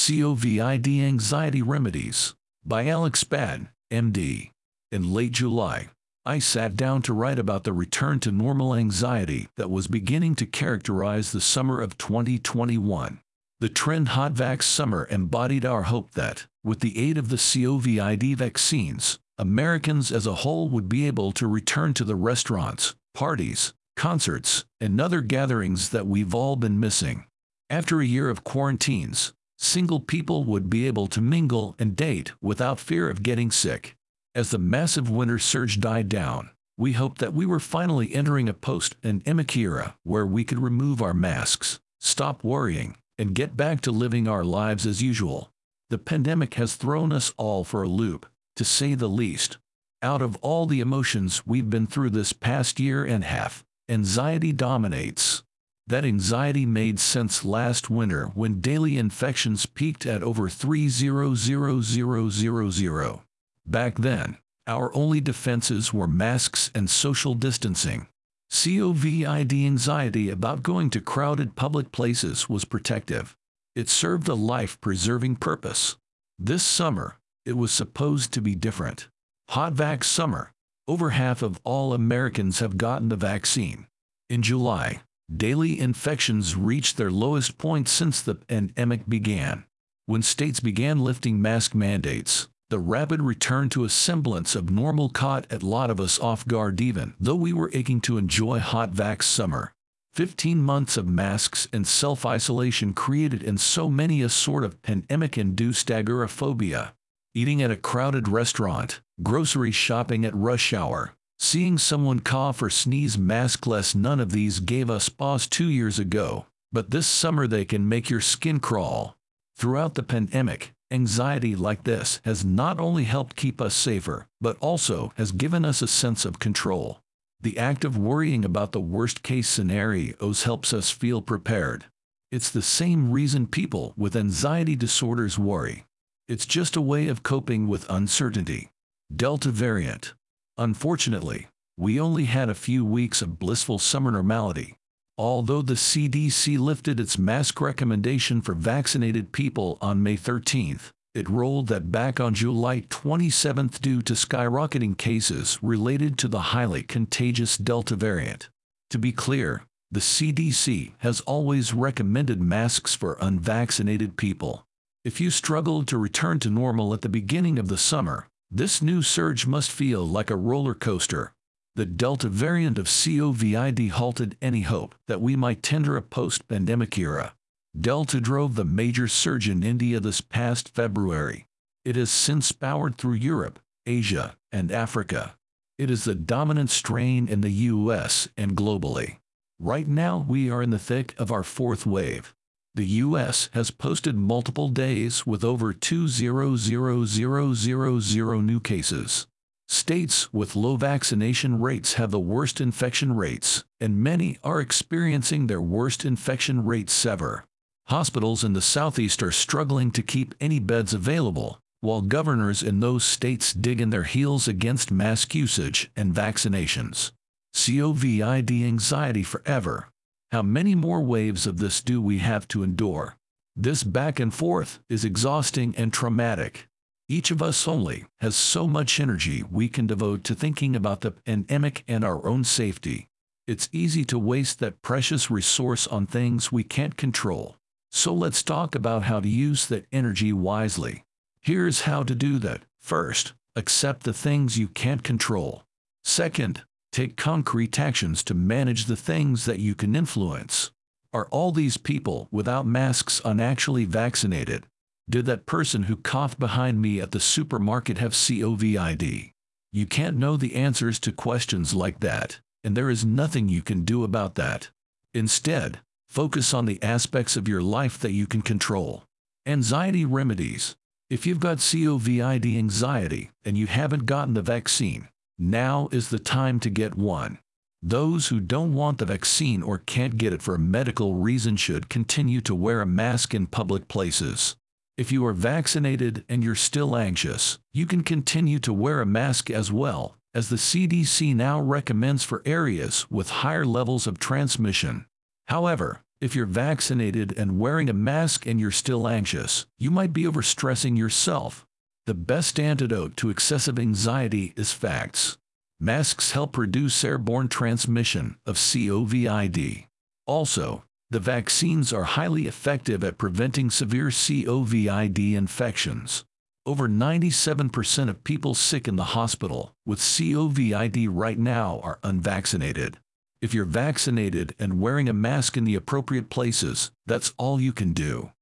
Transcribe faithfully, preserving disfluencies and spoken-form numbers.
COVID Anxiety Remedies by Alex Spadden, M D. In late July, I sat down to write about the return to normal anxiety that was beginning to characterize the summer of twenty twenty-one. The trend HotVax Summer embodied our hope that, with the aid of the COVID vaccines, Americans as a whole would be able to return to the restaurants, parties, concerts, and other gatherings that we've all been missing. After a year of quarantines, single people would be able to mingle and date without fear of getting sick. As the massive winter surge died down, we hoped that we were finally entering a post-pandemic era where we could remove our masks, stop worrying, and get back to living our lives as usual. The pandemic has thrown us all for a loop, to say the least. Out of all the emotions we've been through this past year and a half, anxiety dominates. That anxiety made sense last winter when daily infections peaked at over three thousand. Back then, our only defenses were masks and social distancing. COVID anxiety about going to crowded public places was protective. It served a life-preserving purpose. This summer, it was supposed to be different. HotVax Summer. Over half of all Americans have gotten the vaccine. In July, daily infections reached their lowest point since the pandemic began. When states began lifting mask mandates, the rapid return to a semblance of normal caught a lot of us off guard even though we were aching to enjoy HotVax Summer. Fifteen months of masks and self-isolation created in so many a sort of pandemic-induced agoraphobia. Eating at a crowded restaurant, grocery shopping at rush hour, seeing someone cough or sneeze maskless, none of these gave us pause two years ago, but this summer they can make your skin crawl. Throughout the pandemic, anxiety like this has not only helped keep us safer, but also has given us a sense of control. The act of worrying about the worst-case scenarios helps us feel prepared. It's the same reason people with anxiety disorders worry. It's just a way of coping with uncertainty. Delta variant. Unfortunately, we only had a few weeks of blissful summer normality. Although the C D C lifted its mask recommendation for vaccinated people on May thirteenth, it rolled that back on July twenty-seventh due to skyrocketing cases related to the highly contagious Delta variant. To be clear, the C D C has always recommended masks for unvaccinated people. If you struggled to return to normal at the beginning of the summer, this new surge must feel like a roller coaster. The Delta variant of COVID halted any hope that we might enter a post-pandemic era. Delta drove the major surge in India this past February. It has since powered through Europe, Asia, and Africa. It is the dominant strain in the U S and globally. Right now we are in the thick of our fourth wave. The U S has posted multiple days with over two thousand new cases. States with low vaccination rates have the worst infection rates, and many are experiencing their worst infection rates ever. Hospitals in the Southeast are struggling to keep any beds available, while governors in those states dig in their heels against mask usage and vaccinations. COVID anxiety forever. How many more waves of this do we have to endure? This back and forth is exhausting and traumatic. Each of us only has so much energy we can devote to thinking about the pandemic and our own safety. It's easy to waste that precious resource on things we can't control. So let's talk about how to use that energy wisely. Here's how to do that. First, accept the things you can't control. Second, take concrete actions to manage the things that you can influence. Are all these people without masks unactually vaccinated? Did that person who coughed behind me at the supermarket have COVID? You can't know the answers to questions like that, and there is nothing you can do about that. Instead, focus on the aspects of your life that you can control. Anxiety remedies. If you've got COVID anxiety and you haven't gotten the vaccine, now is the time to get one. Those who don't want the vaccine or can't get it for a medical reason should continue to wear a mask in public places. If you are vaccinated and you're still anxious, you can continue to wear a mask as well, as the C D C now recommends for areas with higher levels of transmission. However, If you're vaccinated and wearing a mask and you're still anxious, you might be overstressing yourself. The best antidote to excessive anxiety is facts. Masks help reduce airborne transmission of COVID. Also, the vaccines are highly effective at preventing severe COVID infections. Over ninety-seven percent of people sick in the hospital with COVID right now are unvaccinated. If you're vaccinated and wearing a mask in the appropriate places, that's all you can do.